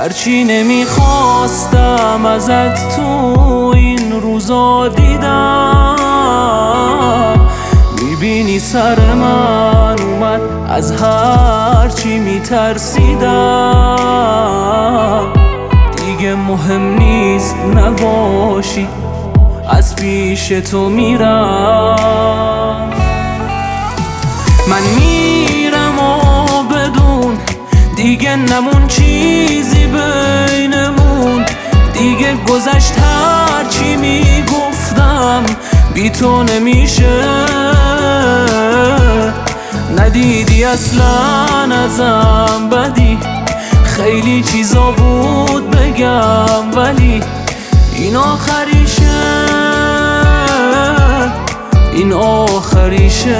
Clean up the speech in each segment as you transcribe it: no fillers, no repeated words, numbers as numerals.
هرچی نمیخواستم ازت تو این روزا دیدم. میبینی سر من اومد از هرچی میترسیدم. دیگه مهم نیست نباشی، از پیش تو میرم. من میرم و بدون دیگه نمون چیزی بینمون. دیگه گذشت هرچی میگفتم بی تو نمیشه. ندیدی اصلا ازم بدی، خیلی چیزا بود بگم ولی این آخریشه، این آخریشه.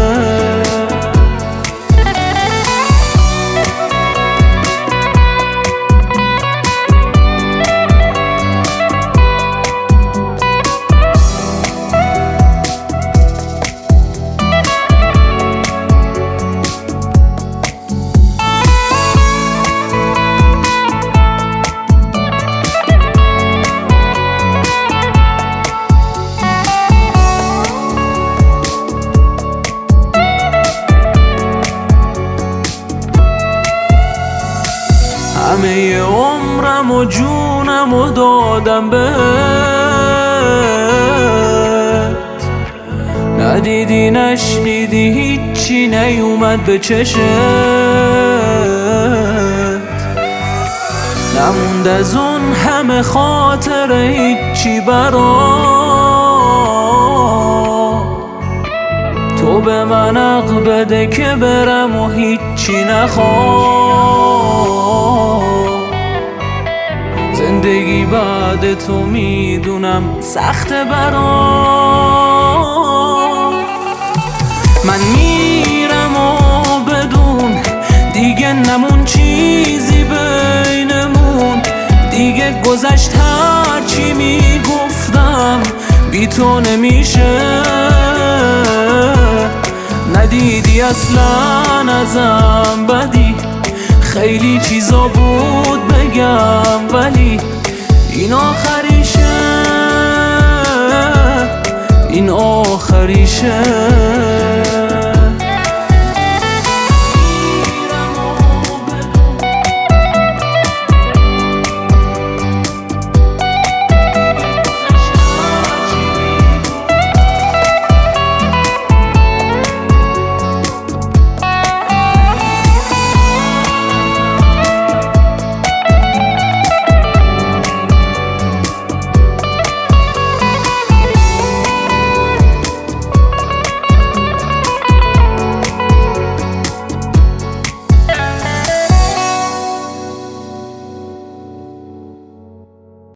همه عمرم و جونم و دادم بهت. ندیدی نشنیدی هیچی نیومد به چشت. نموند از اون همه خاطر هیچی برام. تو به من حق بده که برم و هیچی نخوام. زندگی بعد تو میدونم سخته برام. من میرم و بدون دیگه نمون چیزی بینمون. دیگه گذشت هرچی میگفتم بی تو نمیشه. ندیدی اصلا ازم بدی، خیلی چیزا بود بگم ولی این آخریشه، این آخریشه.